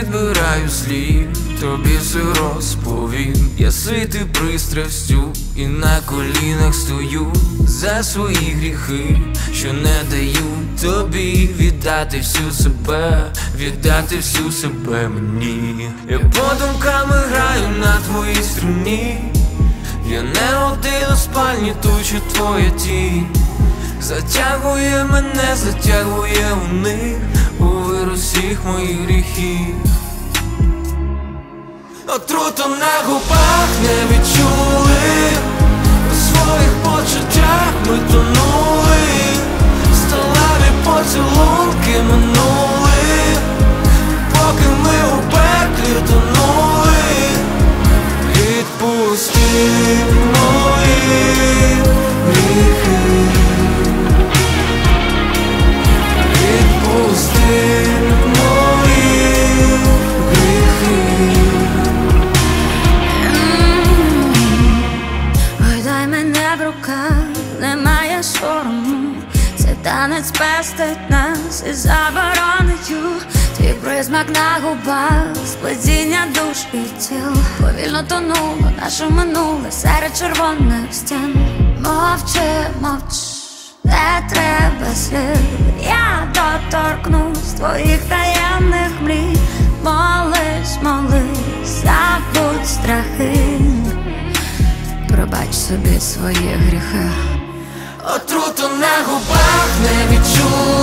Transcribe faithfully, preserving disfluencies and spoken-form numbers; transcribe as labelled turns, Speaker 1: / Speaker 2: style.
Speaker 1: підбираю слів, тобі все розповім. Я ситий пристрастю і на колінах стою за свої гріхи, що не дають тобі віддати всю себе, віддати всю себе мені. Я подумками граю на твоїй струні, я не один у спальні, тучу твоя тінь затягує мене, затягує у них у вир усіх моїх гріхів. Отруту на губах не відчули, у своїх почуттях ми тонули, сталеві поцілунки минули, поки ми у пеклі тонули. Відпусти мої гріхи, відпусти мої гріхи.
Speaker 2: Ой, дай мене в руках, немає сорому. Цей танець пестить нас із заборонею. Твій присмак на губах, сплетіння душ і тіл. Повільно тонуло наше минуле серед червоних стін. Мовчи, мовч, не треба слів. Я доторкнусь твоїх таємних мрій. Молись, молись, забудь страхи, пробач собі свої гріхи.
Speaker 1: Отруту на губах не відчула,